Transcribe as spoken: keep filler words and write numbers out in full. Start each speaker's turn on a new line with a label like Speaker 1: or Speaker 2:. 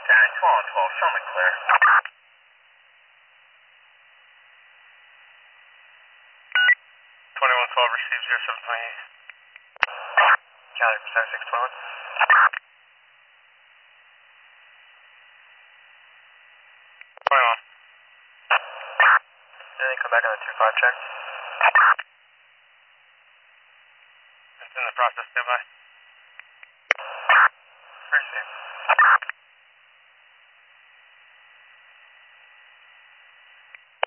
Speaker 1: twelve and twelve, show me clear. twenty-one twelve receives zero seven twenty-eight. County for seven six twelve. twenty-one. And then come back on the two five check. It's in the process, standby.